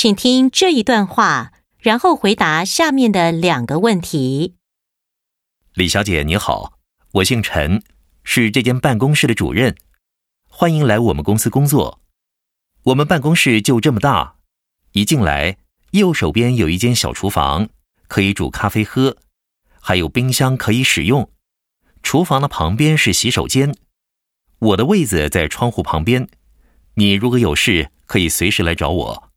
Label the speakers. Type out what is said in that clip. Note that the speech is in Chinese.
Speaker 1: 请听这一段话，然后回答下面的2个问题。
Speaker 2: 李小姐你好，我姓陈，是这间办公室的主任，欢迎来我们公司工作。我们办公室就这么大，一进来右手边有一间小厨房，可以煮咖啡喝，还有冰箱可以使用。厨房的旁边是洗手间，我的位子在窗户旁边，你如果有事可以随时来找我。